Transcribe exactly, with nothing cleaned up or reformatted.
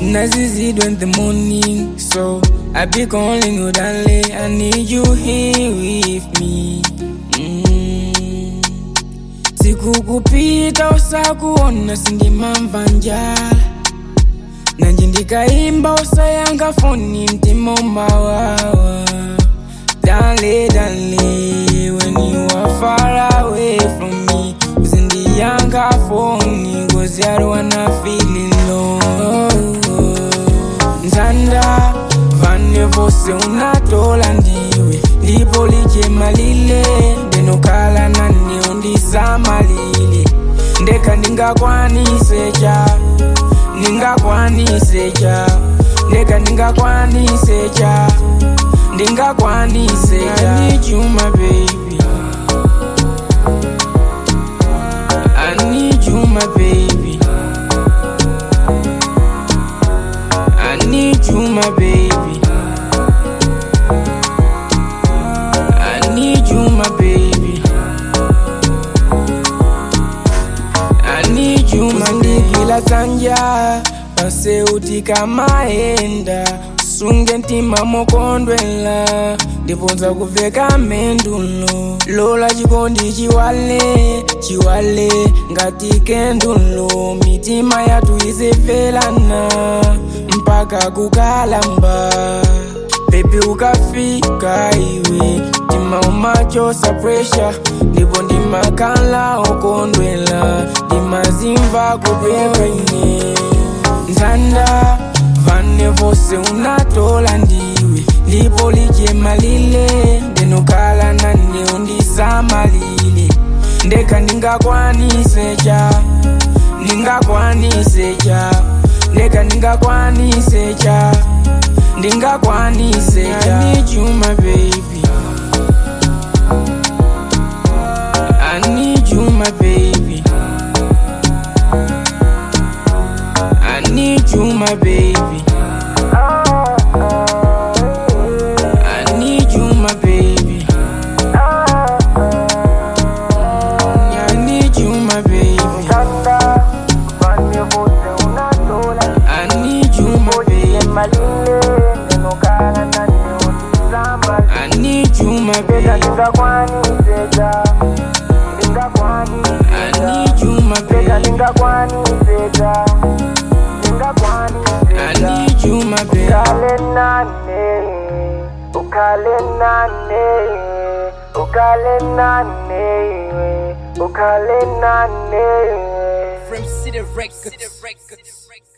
Nazizid in the morning, so I be calling you darling. I need you here with me. Mm. Sikukupita usakuona sindimamva njala. Nanje ndikaimba usayanga foni mtima umawawa. Darling, darling, when you are far away from me, usindiyanga foni, cause I don't wanna feel alone. Nzanda, vane vose unatola ndiwe, lipo lichema lile, denokala nani undisama lile. Ndeka ninga kwani secha, ninga kwani secha, ndeka ninga kwani secha, ninga kwani secha. I need you my baby, I need you my baby, I need you my baby, I need you my baby, I need you my baby. Kila sanja pase utika maenda, sunge ntima mokondwela, ndiponza kuveka mendulo. Lola chikondi chiwale, chiwale ngati kendulo. Mitima yatu izevelana mpaka kukalamba. Baby ukafika iwe, tima umachosa pressure, ndipo ndimakala okondwela, ndimazimva kupeka ine. Nzanda, vane vose unatola ndiwe, lipo lichema lile, denokala nani undisama lile. Ndeka ninga kwani secha, ninga kwani secha, ndeka ninga kwani secha, ninga kwani secha. I need you my baby, I need you my baby, I need you my baby, I need you my baby, I need you my baby, I need you my baby, I need you my baby, I need you my baby, I need you my baby. Ukale nane, ukale nane, ukale nane, ukale nane. From City Records.